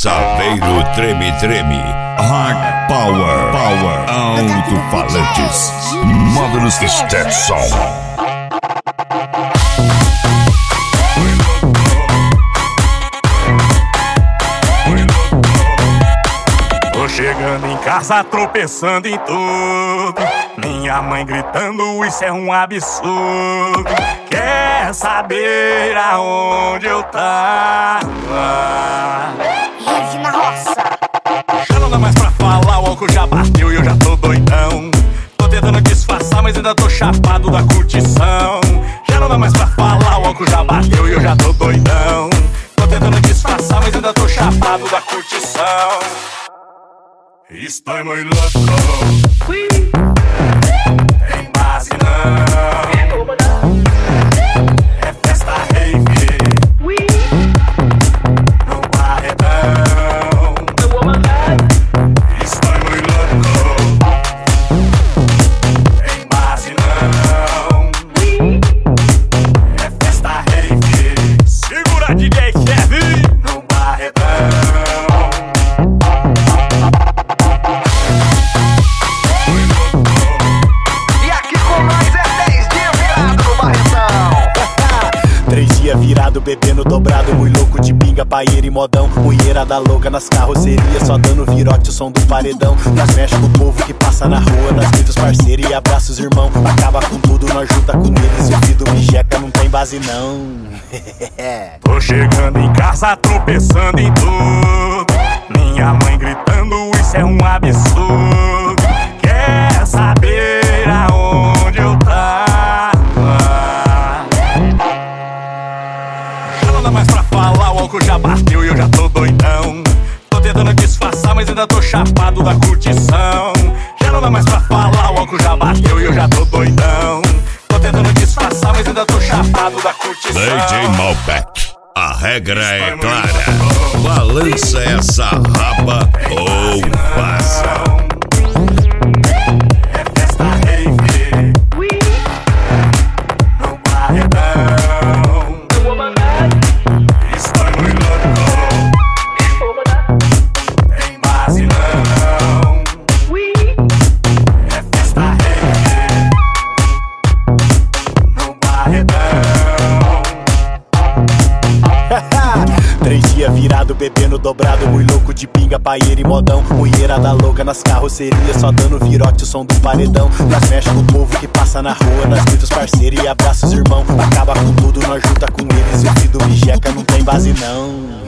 Saveiro Treme Treme. Hard Power. Alto-falantes. Módulos Stetson. Tô chegando em casa tropeçando em tudo. Minha mãe gritando, isso é um absurdo. Quer saber aonde eu tava? Rede na roça. Já não dá mais pra falar, o álcool já bateu e eu já tô doidão. Tô tentando disfarçar, mas ainda tô chapado da curtição. Já não dá mais pra falar, o álcool já bateu e eu já tô doidão. Tô tentando disfarçar, mas ainda tô chapado da curtição. Estou muito louco. Tem base não. É festa rave no barredão. Estou muito louco. Tem base não. É festa rave. Segura DJ Kevin no barredão. Virado, bebendo dobrado, muito louco de pinga, paieira e modão. Mulherada louca nas carrocerias, só dando virote, o som do paredão. Nós mexe com o povo que passa na rua, nós gritos parceiro e abraços irmão. Acaba com tudo, nós junta com eles, o vidro me jeca, não tem base não. Tô chegando em casa tropeçando em tudo. Minha mãe gritando, isso é um absurdo. Quer saber aonde eu tava? Não dá mais pra falar, o álcool já bateu e eu já tô doidão. Tô tentando disfarçar, mas ainda tô chapado da curtição. Já não dá mais pra falar, o álcool já bateu e eu já tô doidão. Tô tentando disfarçar, mas ainda tô chapado da curtição. DJ Malbec, a regra é clara. Balança essa raba ou vaza. É festa rave no barredão. Virado, bebendo dobrado, muito louco de pinga, paieira e modão. Mulherada louca nas carrocerias, só dando virote, o som do paredão. Nós mexe com o povo que passa na rua, nós gritos parceiro e abraços irmão. Acaba com tudo, nós junta com eles, o vidro me jeca, não tem base não.